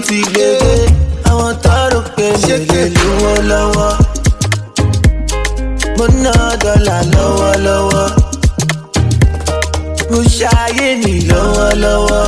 ti gbégbé. Àwọn tọrọ pé mi ò lè lówó lọ́wọ́. Mo ná dọ́là lọ́wọ́lọ́wọ́. Mo ṣayé mi lọ́wọ́lọ́wọ́.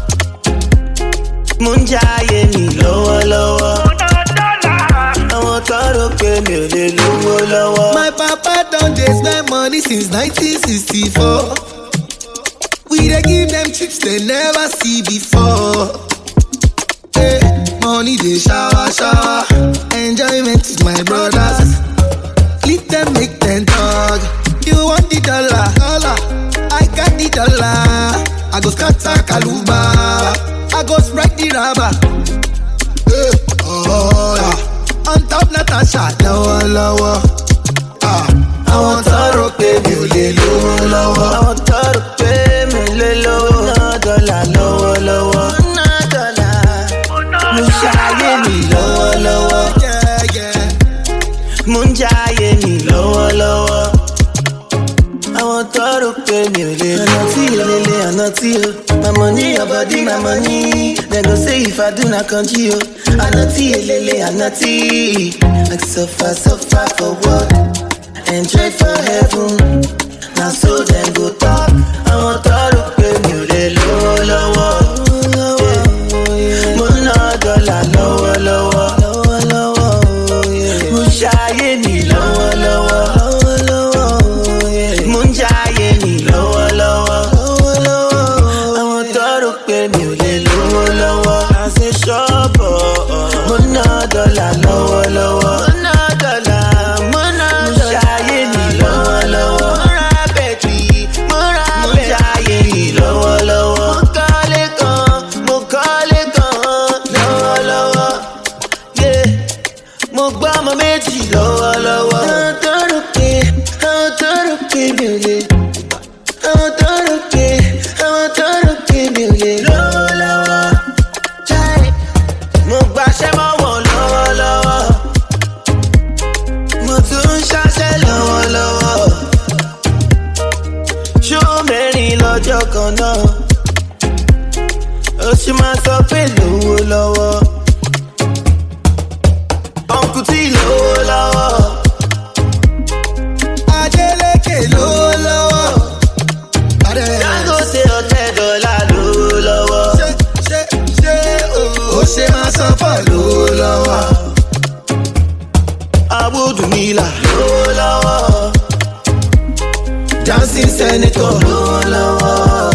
Mo ń jayé mi lọ́wọ́lọ́wọ́. Àwọn tọrọ pé mi ò lè lówó lọ́wọ́. My papa don dey spend money since 1964. We dey give them trips they never see before. Hey, money dey shower, shower. Enjoyment with my brothers. Leave them make them talk. You want the dollar, dollar. I got the dollar. I go scatter Kaluba. I go spread the rubber. Hey, oh yeah. On top Natasha, lower, lower. Àwọn tọrọ pé mi ò lè lówó lọ́wọ́. Àwọn tọrọ pé mi ò lè lówó. Mo ná dọ́là lọ́wọ́lọ́wọ́. Mo ṣayé mi lọ́wọ́lọ́wọ́. Mo ń jayé mi lọ́wọ́lọ́wọ́. Àwọn tọrọ pé mi ò lè lówó. Àná tí ìlélẹ̀ àná tí o. My money, your body, my money. They go say if I do not country o. Àná tí ìlélẹ̀ àná tí. Like so far for what? Enjoy for heaven. Now so then go talk. I want to pay me the low, lower. Mo ná dọ́là lọ́wọ́lọ́wọ́. Mo ṣayé mi lọ́wọ́lọ́wọ́. Mo ń jayé mi lọ́wọ́lọ́wọ́. I want to pay me the low, lower. I say ṣọ́bọ̀. Mo ná dọ́là lọ́wọ́lọ́wọ́. Lọ́jọ́ kan náà, ó sì máa sọ pé lówó lọ́wọ́. Ọ̀nkù tí lówó lọ́wọ́. Adeleke lówó lọ́wọ́. Dangote ọ̀tẹ̀ dọ́là lówó lọ́wọ́. Ṣé ó ṣe máa sọ pọ̀ lówó lọ́wọ́. Abudumila lówó lọ́wọ́. Dancing senator lówó lọ́wọ́.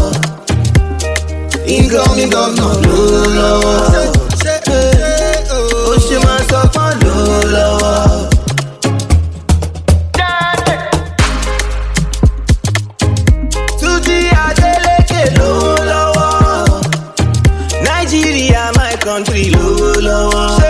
Incoming governor lówó lọ́wọ́. Ó ṣe máa sọ pọ́n lówó lọ́wọ́. Túnjí Adélékè lówó lọ́wọ́. Nàìjíríà my country lówó lọ́wọ́.